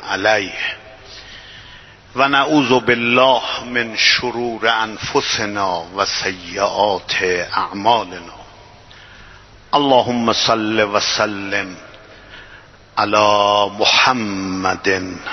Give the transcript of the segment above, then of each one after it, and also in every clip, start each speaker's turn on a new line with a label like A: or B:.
A: علیه و نعوذ بالله من شرور انفسنا و سیئات اعمالنا. اللهم صل و سلم علی محمد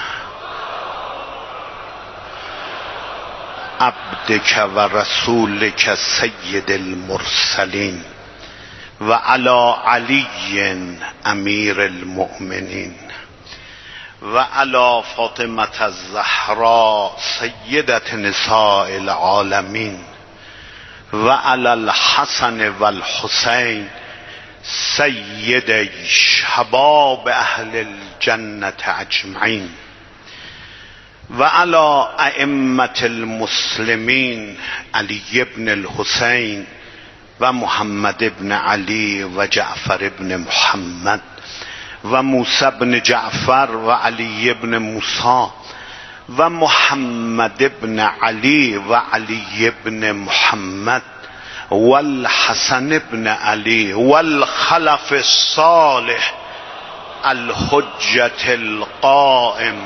A: عبدک و رسولک سید المرسلین و علی علی امیر المؤمنین و علی فاطمة الزهراء سیدة نساء العالمین و علی الحسن و الحسین سید شباب اهل الجنة اجمعین و علی ائمة المسلمین علی بن الحسین و محمد بن علی و جعفر بن محمد و موسی بن جعفر و علی بن موسی و محمد بن علی و علی بن محمد والحسن بن علی والخلف الصالح الحجة القائم.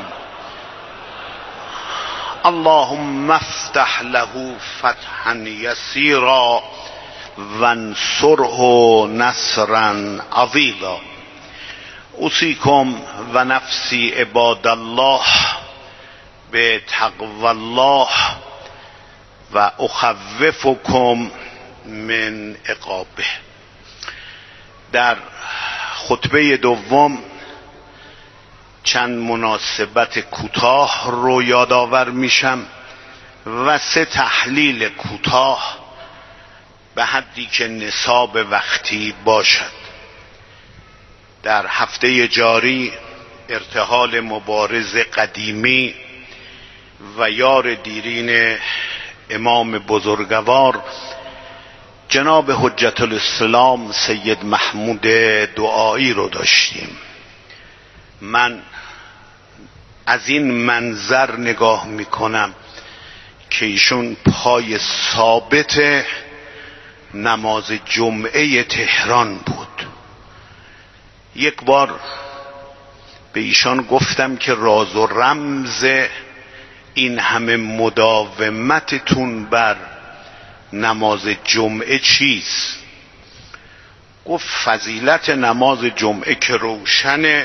A: اللهم افتح له فتحا یسیرا وانصره نصرا عضیدا. اوصیکم و نفسی عباد الله به تقوی الله و اخوفکم من عقابه. در خطبه دوم چند مناسبت کوتاه رو یادآور میشم و 3 تحلیل کوتاه به حدی که نصاب وقتی باشد. در هفته جاری ارتحال مبارز قدیمی و یار دیرین امام بزرگوار جناب حجت الاسلام سید محمود دعایی رو داشتیم. من از این منظر نگاه میکنم که ایشون پای ثابت نماز جمعه تهران بود. یک بار به ایشان گفتم که راز و رمز این همه مداومتتون بر نماز جمعه چیست؟ گفت فضیلت نماز جمعه که روشنه،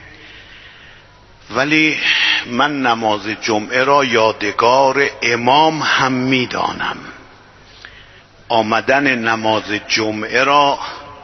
A: ولی من نماز جمعه را یادگار امام هم میدانم. آمدن نماز جمعه را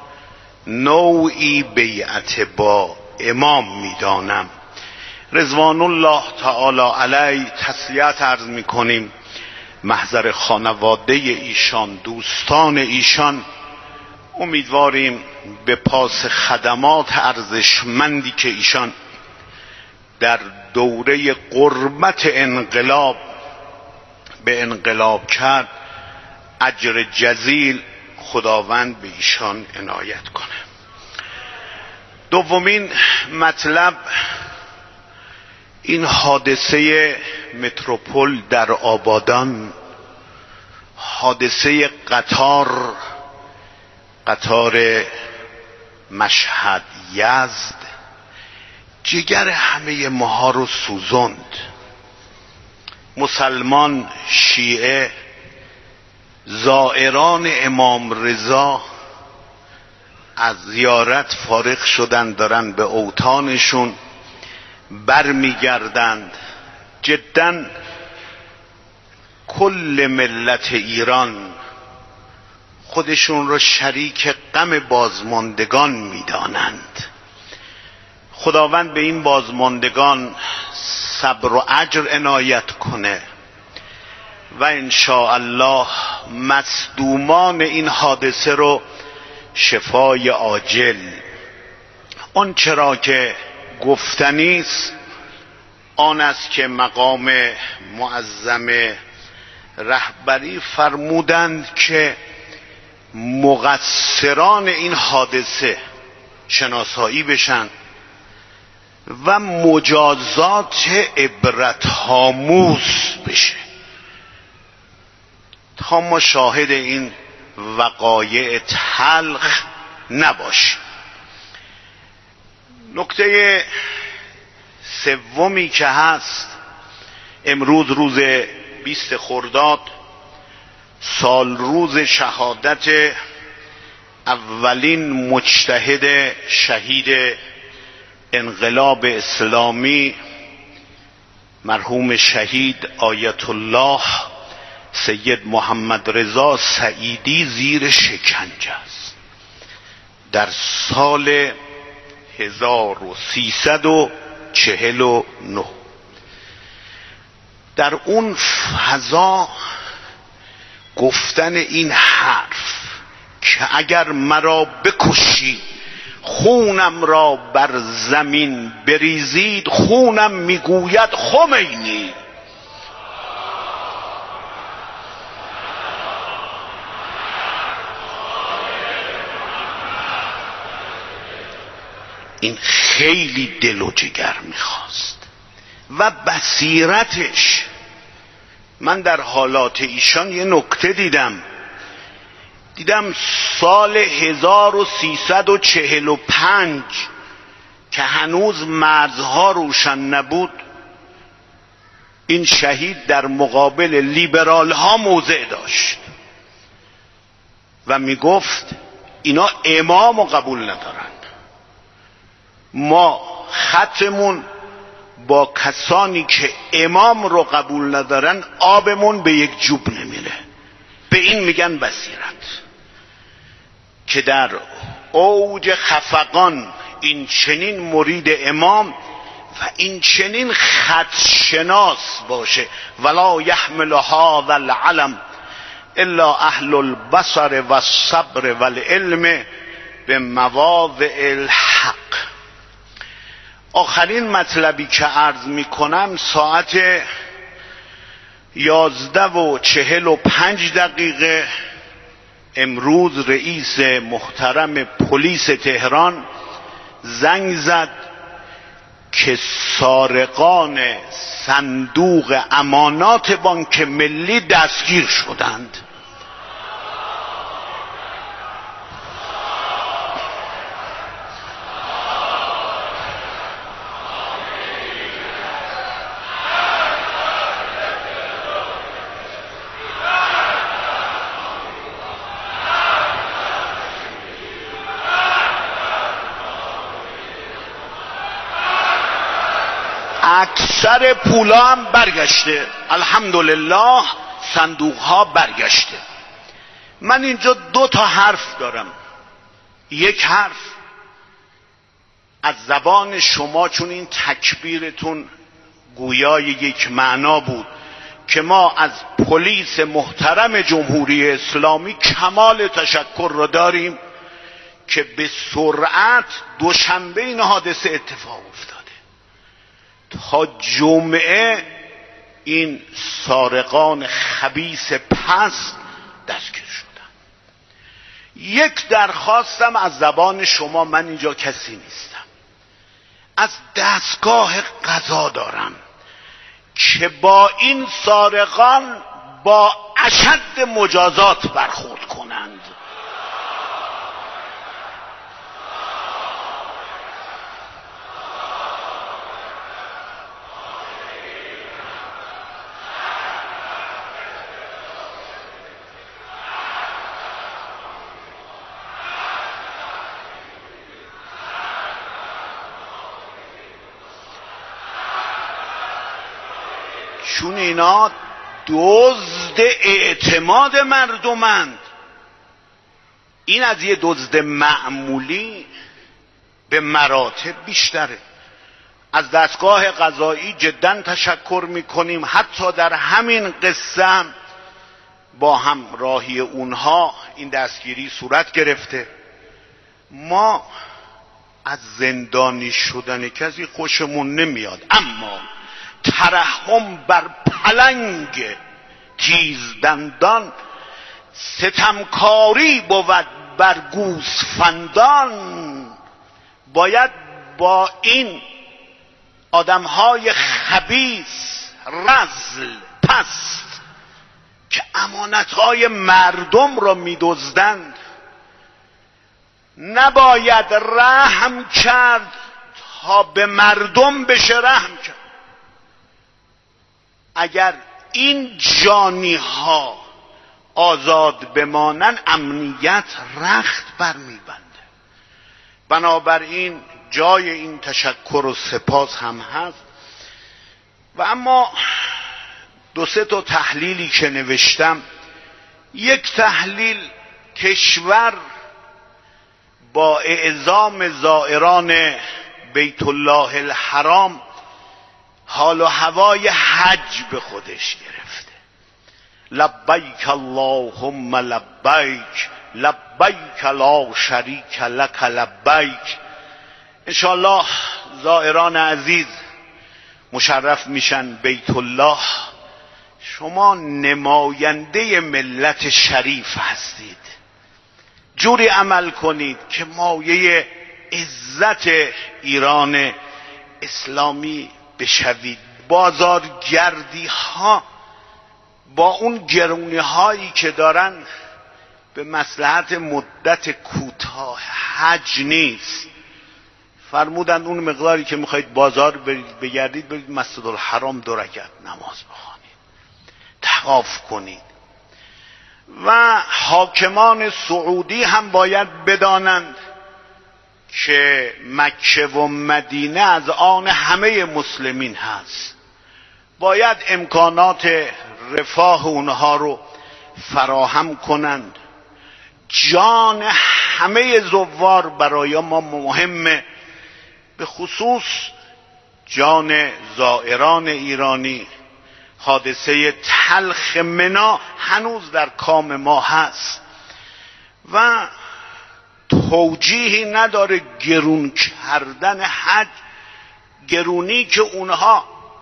A: نوعی بیعت با امام میدانم. رضوان الله تعالی علیه تسلیت عرض میکنیم. محضر خانواده ایشان، دوستان ایشان، امیدواریم به پاس خدمات ارزشمندی که ایشان در دوره قربت انقلاب به انقلاب کرد اجر جزیل خداوند به ایشان عنایت کنه. دومین مطلب این حادثه متروپول در آبادان، حادثه قطار مشهد یزد، جگر همه ماها رو سوزند. مسلمان، شیعه، زائران امام رضا از زیارت فارغ شدن، دارن به اوطانشون برمیگردند. جدا کل ملت ایران خودشون رو شریک غم بازماندگان میدانند. خداوند به این بازماندگان صبر و اجر عنایت کنه و انشاءالله مصدومان این حادثه رو شفای عاجل. اون چرا که گفتنی است آن است که مقام معظم رهبری فرمودند که مقصران این حادثه شناسایی بشن و مجازات عبرت‌آموز بشه تا ما شاهد این وقایع تلخ نباشیم. نکته سومی که هست، امروز روز 20 خرداد، سال روز شهادت اولین مجتهد شهید انقلاب اسلامی مرحوم شهید آیت الله سید محمد رضا سعیدی زیر شکنجه است. در سال 1349 در اون فضا گفتن این حرف که اگر مرا بکشید خونم را بر زمین بریزید، خونم میگوید خمینی. این خیلی دل و جگر میخواست و بصیرتش. من در حالات ایشان یه نکته دیدم سال 1345 که هنوز مرزها روشن نبود، این شهید در مقابل لیبرال ها موضع داشت و میگفت اینا امامو قبول ندارن، ما خطمون با کسانی که امام رو قبول ندارن آبمون به یک جوب نمیره. به این میگن بصیرت. که در اوج خفقان این چنین مرید امام و این چنین خطشناس باشه، ولا یحمل هذا العلم الا اهل البصر و الصبر و العلم به مواضع الحق. آخرین مطلبی که عرض میکنم، ساعت 11:45 امروز رئیس محترم پلیس تهران زنگ زد که سارقان صندوق امانات بانک ملی دستگیر شدند. اکثر پولا هم برگشته، الحمدلله صندوق ها برگشته. من اینجا 2 حرف دارم. یک حرف از زبان شما، چون این تکبیرتون گویای یک معنا بود که ما از پلیس محترم جمهوری اسلامی کمال تشکر را داریم که به سرعت دوشنبه این حادثه اتفاق افتاده. تا جمعه این سارقان خبیث پس دستگیر شدن. یک درخواستم از زبان شما، من اینجا کسی نیستم، از دستگاه قضا دارم که با این سارقان با اشد مجازات برخورد کنند. چون اینا دزد اعتماد مردمند. این از یه دزد معمولی به مراتب بیشتره. از دستگاه قضایی جدا تشکر میکنیم. حتی در همین قصه هم با همراهی اونها این دستگیری صورت گرفته. ما از زندانی شدن کسی خوشمون نمیاد، اما ترحم بر پلنگ تیزدندان، ستمکاری بود بر گوسفندان. باید با این آدمهای خبیث، رذل، پست که امانتهای مردم را می‌دزدند، نباید رحم کرد تا به مردم بشه رحم کرد. اگر این جانی ها آزاد بمانن امنیت رخت برمیبنده. بنابراین جای این تشکر و سپاس هم هست. و اما دو سه تا تحلیلی که نوشتم، یک تحلیل کشور با اعزام زائران بیت الله الحرام حال و هوای حج به خودش گرفته. لبیک اللهم لبیک لبیک لا شریک لک لبیک. انشاءالله زائران عزیز مشرف میشن بیت الله. شما نماینده ملت شریف هستید، جوری عمل کنید که مایه عزت ایران اسلامی بشوید. بازارگردی ها با اون گرونی هایی که دارن به مصلحت مدت کوتاه حج نیست. فرمودند اون مقداری که میخواید بازار بگردید برید مسجد الحرام 2 رکعت نماز بخوانید، طواف کنید. و حاکمان سعودی هم باید بدانند که مکه و مدینه از آن همه مسلمین هست. باید امکانات رفاه اونها رو فراهم کنند. جان همه زوار برای ما مهمه، به خصوص جان زائران ایرانی. حادثه تلخ منا هنوز در کام ما هست و توجیهی نداره گرون کردن حج. گرونی که اونها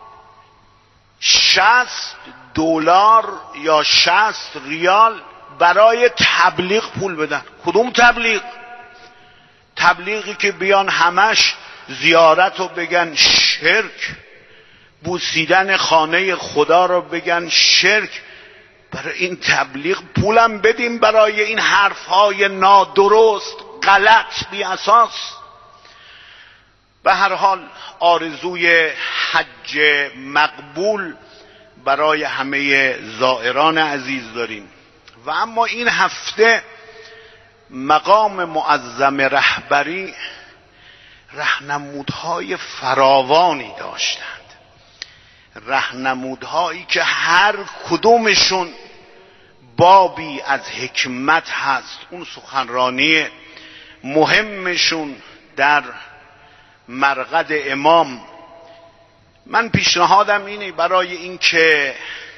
A: $60 یا 60 ریال برای تبلیغ پول بدن. کدوم تبلیغ؟ تبلیغی که بیان همش زیارت رو بگن شرک، بوسیدن خانه خدا رو بگن شرک. برای این تبلیغ پولم بدیم برای این حرفهای نادرست، غلط، بی اساس. به هر حال آرزوی حج مقبول برای همه زائران عزیز داریم. و اما این هفته مقام معظم رهبری راهنمودهای فراوانی داشتند، راهنمودهایی که هر کدومشون بابی از حکمت هست. اون سخنرانی مهمشون در مرقد امام، من پیشنهادم اینه برای اینکه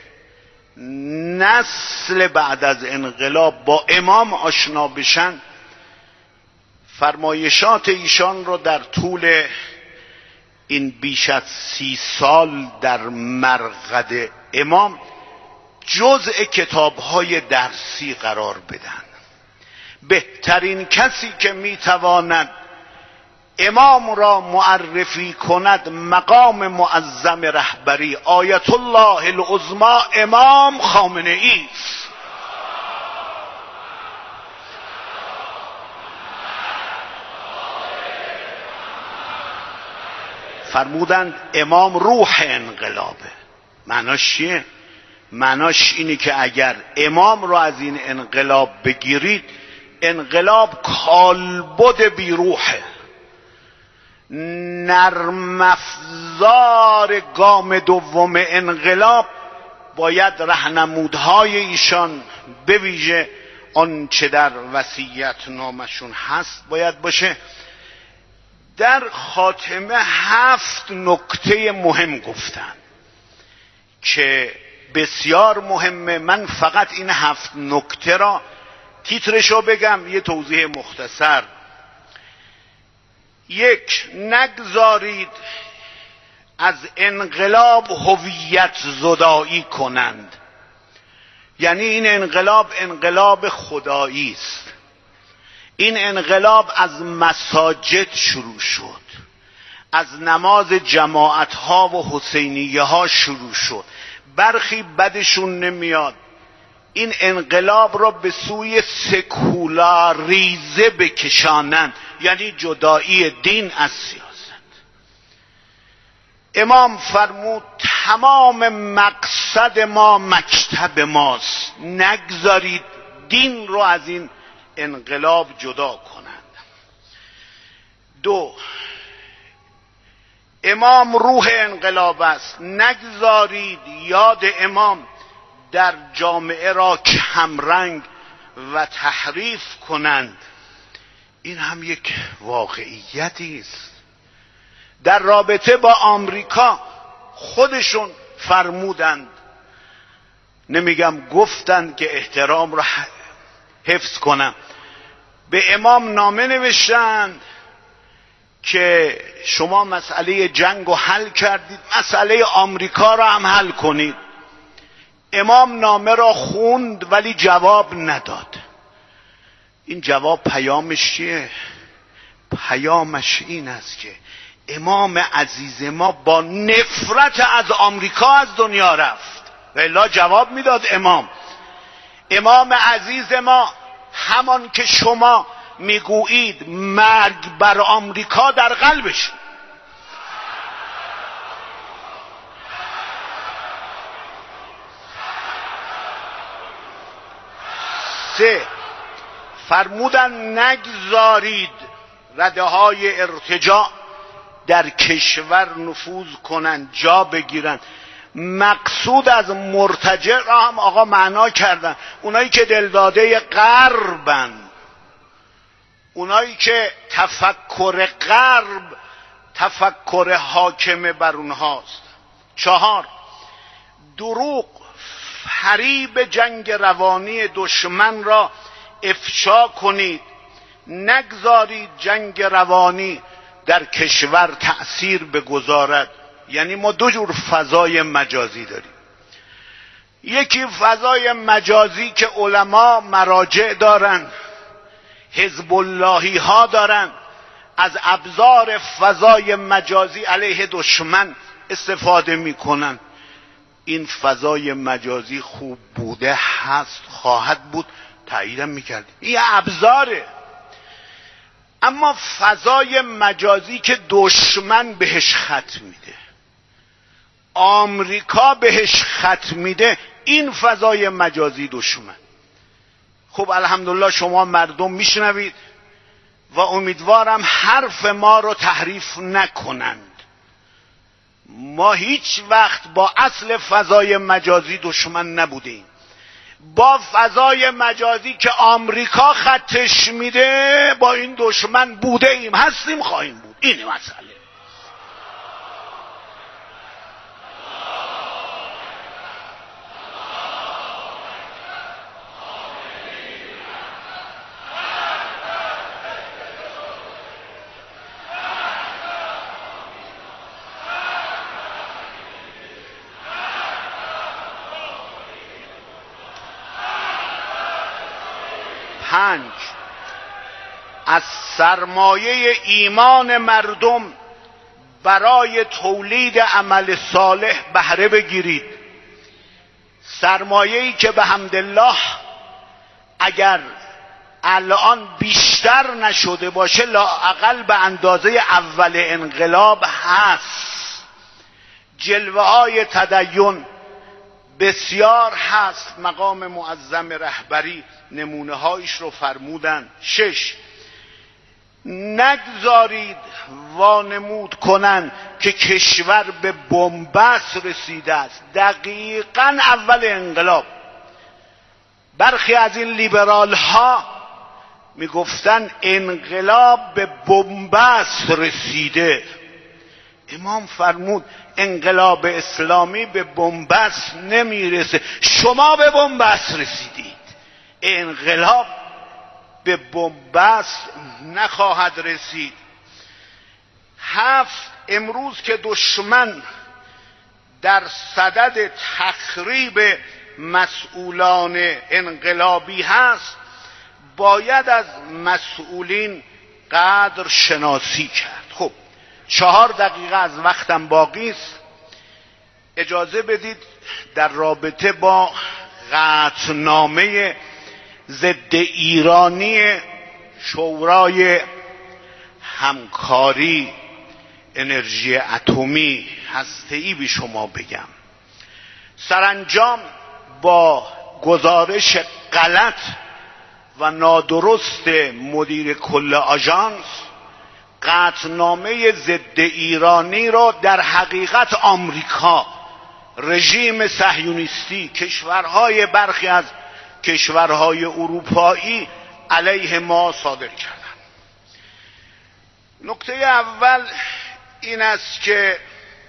A: نسل بعد از انقلاب با امام آشنا بشن، فرمایشات ایشان رو در طول این بیش از 30 سال در مرقد امام جزء کتاب‌های درسی قرار بدن. بهترین کسی که میتواند امام را معرفی کند مقام معظم رهبری آیت الله العظمی امام خامنه ای است. فرمودند امام روح انقلابه. معناش چیه؟ معناش اینه که اگر امام رو از این انقلاب بگیرید، انقلاب کالبد بیروحه، نرم افزار گام دوم انقلاب باید راهنمودهای ایشان به ویژه آنچه در وصیت نامشون هست باید باشه. در خاتمه 7 نکته مهم گفتن که بسیار مهمه. من فقط این 7 نکته را تیترشو بگم، یه توضیح مختصر. 1. نگذارید از انقلاب هویت زدایی کنند. یعنی این انقلاب انقلاب خدایی است. این انقلاب از مساجد شروع شد، از نماز جماعت ها و حسینیه ها شروع شد. برخی بدشون نمیاد این انقلاب را به سوی سکولاریزه بکشانند، یعنی جدایی دین از سیاست. امام فرمود تمام مقصد ما مکتب ماست، نگذارید دین رو از این انقلاب جدا کنند. 2، امام روح انقلاب است، نگذارید یاد امام در جامعه را کمرنگ و تحریف کنند. این هم یک واقعیتی است. در رابطه با آمریکا خودشون فرمودند، نمیگم گفتند که احترام را حفظ کنم، به امام نامه نوشتند که شما مسئله جنگ رو حل کردید، مسئله آمریکا را هم حل کنید. امام نامه را خوند ولی جواب نداد. این جواب پیامش چیه؟ پیامش این است که امام عزیز ما با نفرت از آمریکا از دنیا رفت، و الا جواب میداد. امام عزیز ما همان که شما میگویید مرگ بر آمریکا در قلبش. 3، فرمودن نگذارید رده های ارتجاع در کشور نفوذ کنند، جا بگیرند. مقصود از مرتجع را هم آقا معنا کردن، اونایی که دلداده غربن، اونایی که تفکر غرب تفکر حاکم بر اونهاست. 4، دروغ فریب جنگ روانی دشمن را افشا کنید، نگذارید جنگ روانی در کشور تأثیر بگذارد. یعنی ما 2 جور فضای مجازی داریم. یکی فضای مجازی که علما مراجع دارن، حزب اللهی ها دارن، از ابزار فضای مجازی علیه دشمن استفاده میکنن. این فضای مجازی خوب بوده، هست، خواهد بود، تاییدم میکرد، این ابزاره. اما فضای مجازی که دشمن بهش خط میده، آمریکا بهش خط میده، این فضای مجازی دشمن. خب الحمدلله شما مردم میشنوید و امیدوارم حرف ما رو تحریف نکنند. ما هیچ وقت با اصل فضای مجازی دشمن نبودیم. با فضای مجازی که آمریکا خطش میده با این دشمن بوده ایم، هستیم، خواهیم بود. این مسئله. از سرمایه ایمان مردم برای تولید عمل صالح بهره بگیرید. سرمایه‌ای که به حمدالله اگر الان بیشتر نشده باشه لااقل به اندازه اول انقلاب هست. جلوه های تدین بسیار هست، مقام معظم رهبری نمونه هایش رو فرمودن. 6، نگذارید وانمود کنن که کشور به بنبست رسیده است. دقیقاً اول انقلاب برخی از این لیبرال ها میگفتن انقلاب به بنبست رسیده. امام فرمود انقلاب اسلامی به بنبست نمیرسه، شما به بنبست رسیدید. انقلاب به بنبست نخواهد رسید. 7، امروز که دشمن در صدد تخریب مسئولان انقلابی هست، باید از مسئولین قدر شناسی کرد. خب 4 دقیقه از وقتم باقی است، اجازه بدید در رابطه با قطعنامه ضد ایرانی شورای همکاری انرژی اتمی هسته‌ای به شما بگم. سرانجام با گزارش غلط و نادرست مدیر کل آژانس، قطعنامه ضد ایرانی را در حقیقت آمریکا، رژیم صهیونیستی، کشورهای برخی از کشورهای اروپایی علیه ما صادر کردند. نکته اول این است که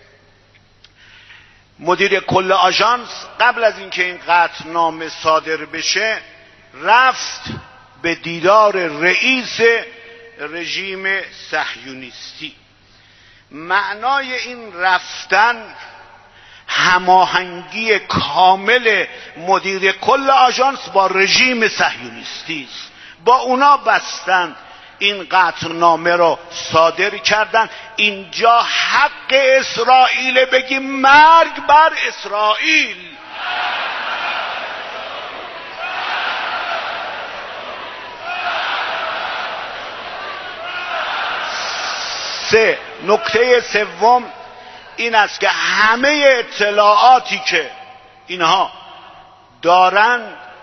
A: مدیر کل آژانس قبل از اینکه این قطعنامه صادر بشه رفت به دیدار رئیس رژیم صهیونیستی. معنای این رفتن هماهنگی کامل مدیر کل آژانس با رژیم صهیونیستی است. با اونا بستن این قطعنامه را صادر کردن. اینجا حق اسرائیل بگی مرگ بر اسرائیل. نکته سوم این است که همه اطلاعاتی که اینها دارن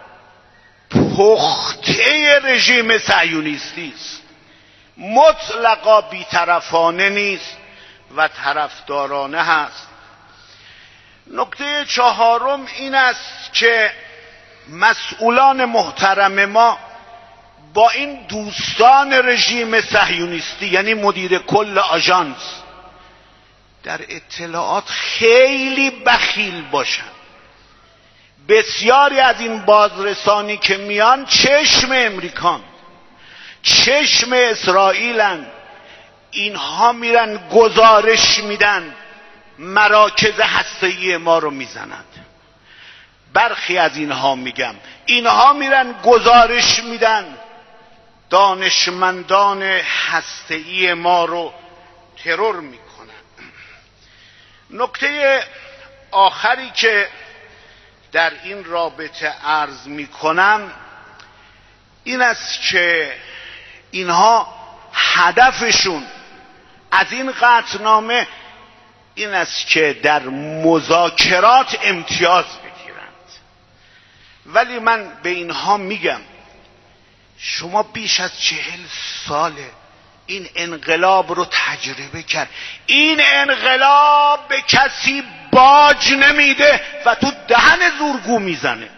A: پخته رژیم صهیونیستی است، مطلقا بی‌طرفانه نیست و طرفدارانه هست. نکته چهارم این است که مسئولان محترم ما با این دوستان رژیم صهیونیستی یعنی مدیر کل آژانس در اطلاعات خیلی بخیل باشن. بسیاری از این بازرسانی که میان چشم امریکان، چشم اسرائیلن. اینها میرن گزارش میدن، مراکز هسته‌ای ما رو میزنند. برخی از اینها میگم، اینها میرن گزارش میدن، دانشمندان هسته‌ای ما رو ترور میکنن. نکته آخری که در این رابطه عرض میکنم این است که اینها هدفشون از این قطعنامه این است که در مذاکرات امتیاز بگیرند. ولی من به اینها میگم شما بیش از 40 ساله این انقلاب رو تجربه کرد. این انقلاب به کسی باج نمیده و تو دهن زورگو میزنه.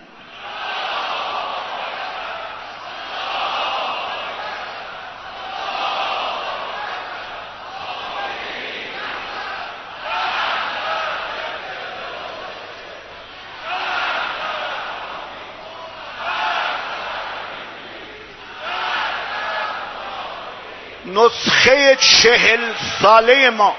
A: نسخه 40 ساله ما،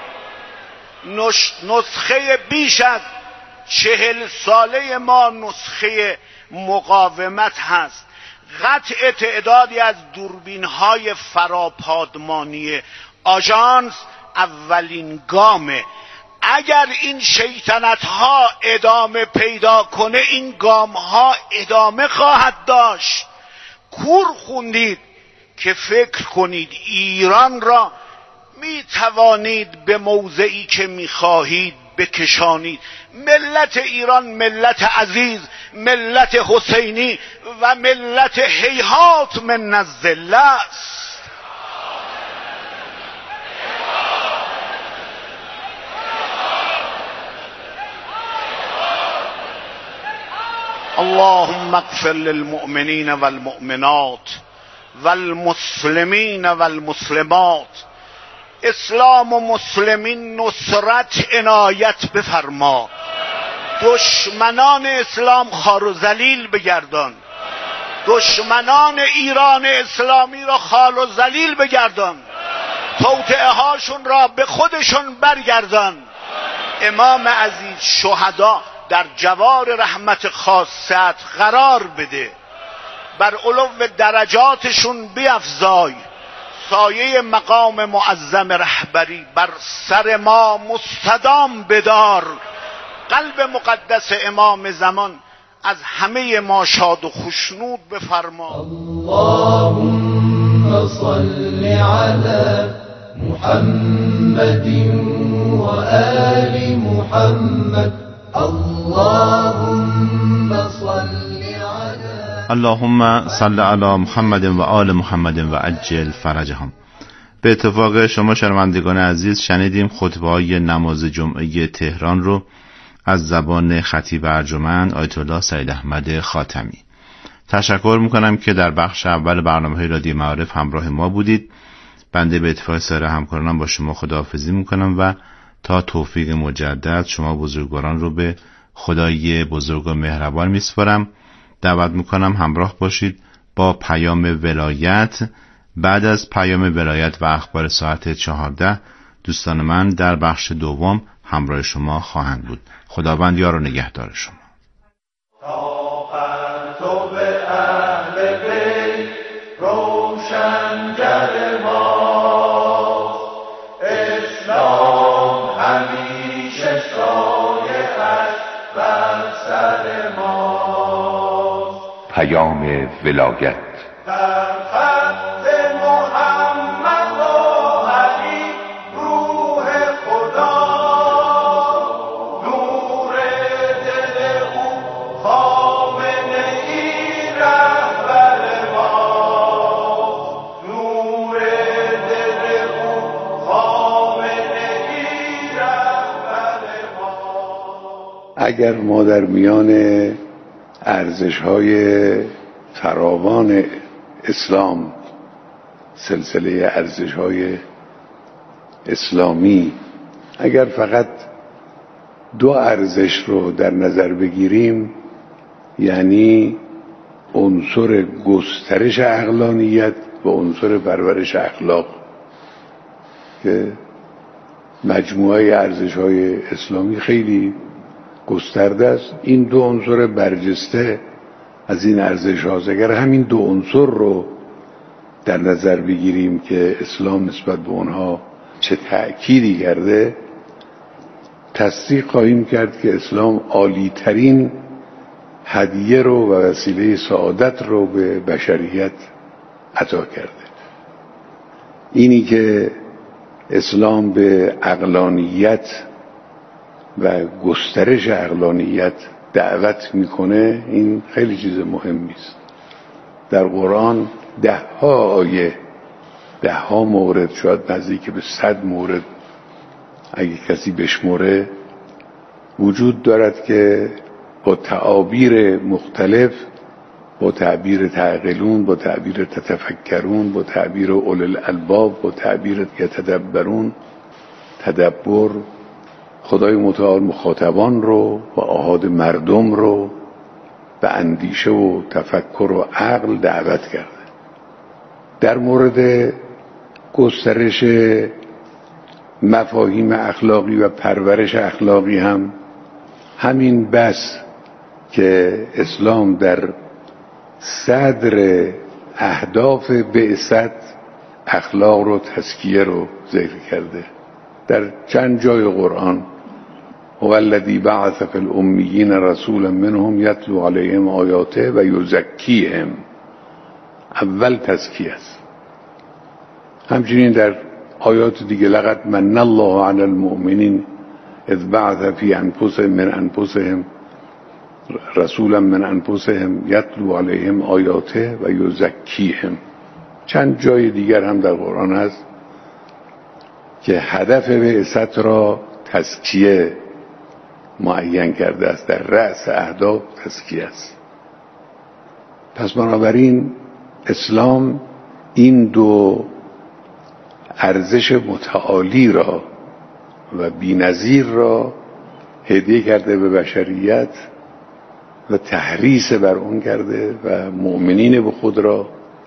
A: نسخه بیش از 40 ساله ما نسخه مقاومت هست. قطع تعدادی از دوربین‌های فراپادمانی آژانس اولین گامه. اگر این شیطنت‌ها ادامه پیدا کنه این گام‌ها ادامه خواهد داشت. کور خوندید که فکر کنید ایران را می توانید به موضعی که می خواهید بکشانید. ملت ایران ملت عزیز، ملت حسینی و ملت هیهات من الذله است. اللهم اغفر للمؤمنین والمؤمنات والمسلمین والمسلمات. اسلام و مسلمین نصرت عنایت بفرما. دشمنان اسلام خار و ذلیل بگردان. دشمنان ایران اسلامی را خار و ذلیل بگردان. توطئه هاشون را به خودشون برگردان. امام عزیز شهدا در جوار رحمت خاصت قرار بده. بر علو درجاتشون بیفزای. سایه مقام معظم رهبری بر سر ما مستدام بدار. قلب مقدس امام زمان از همه ما شاد و خوشنود بفرما.
B: اللهم صل علی محمد وآل محمد اللهم صل
C: علی محمد و آل محمد و عجل فرجهم. به اتفاق شما شنوندگان عزیز شنیدیم خطبه‌های نماز جمعه تهران رو از زبان خطیب ارجمند آیت الله سید احمد خاتمی. تشکر میکنم که در بخش اول برنامه رادیو معارف همراه ما بودید. بنده به اتفاق سایر همکارانم با شما خداحافظی میکنم و تا توفیق مجدد شما بزرگواران رو به خدای بزرگ و مهربان میسپارم. دعوت میکنم همراه باشید با پیام ولایت. بعد از پیام ولایت و اخبار ساعت 14 دوستان من در بخش دوم همراه شما خواهند بود. خداوند یار و نگهدار شما.
D: پیام ولایت
B: در خط محمد و علی روح خدا نور دل او خامنه ای رهبر ما نور دل او خامنه ای رهبر ما. اگر ما در میان ارزش‌های فراوان اسلام، سلسله ارزش‌های اسلامی، اگر فقط دو ارزش رو در نظر بگیریم، یعنی عنصر گسترش عقلانیت و عنصر پرورش اخلاق که مجموعه ارزش‌های اسلامی خیلی گسترده است، این دو عنصر برجسته از این ارزش هاست. اگر همین دو عنصر رو در نظر بگیریم که اسلام نسبت به اونها چه تأکیدی کرده، تصدیق خواهیم کرد که اسلام عالی ترین هدیه رو و وسیله سعادت رو به بشریت عطا کرده. اینی که اسلام به عقلانیت و گسترش عقلانیت دعوت میکنه، این خیلی چیز مهمی است. در قرآن 10 آیه، 10 مورد، شاید نزدیک به 100 مورد اگه کسی بشمره وجود دارد که با تعابیر مختلف، با تعبیر تعقلون، با تعبیر تتفکرون، با تعبیر اولي الالباب، با تعبیر یتدبرون، تدبر، خدای متعال مخاطبان رو و آحاد مردم رو به اندیشه و تفکر و عقل دعوت کرده. در مورد گسترش مفاهیم اخلاقی و پرورش اخلاقی هم همین بس که اسلام در صدر اهداف بعثت اخلاق رو، تزکیه رو ذکر کرده. در چند جای قرآن هو الذی بعث فی الامیین رسولا منهم یتلو علیهم آیاته و یزکیهم، اول تزکیه است. همچنین در آیات دیگه لقد من الله علی المؤمنین اذ بعث فی انفسهم من انفسهم رسولا من انفسهم یتلو علیهم آیاته و یزکیهم. چند جای دیگر هم در قرآن هست که هدف بعثت را تزکیه معین کرده است. در رأس اهداف تزکیه است. پس بنابراین اسلام این دو ارزش متعالی را و بی‌نظیر را هدیه کرده به بشریت و تحریص بر اون کرده و مؤمنین به خود را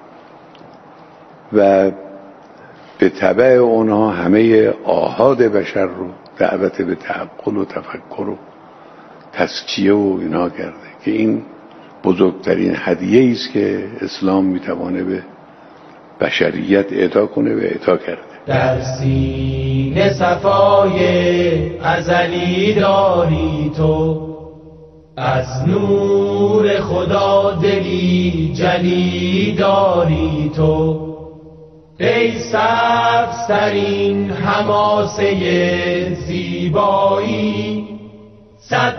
B: و به تبع اونها همه آحاد بشر رو دعوت به تعقل و تفکر و تزکیه و اینا کرده که این بزرگترین هدیه است که اسلام میتوانه به بشریت اعطا کنه و اعطا کرده.
E: در سینه صفای ازلی داری تو، از نور خدا دلی جلی داری تو، ای سبزترین حماسه زیبایی، صد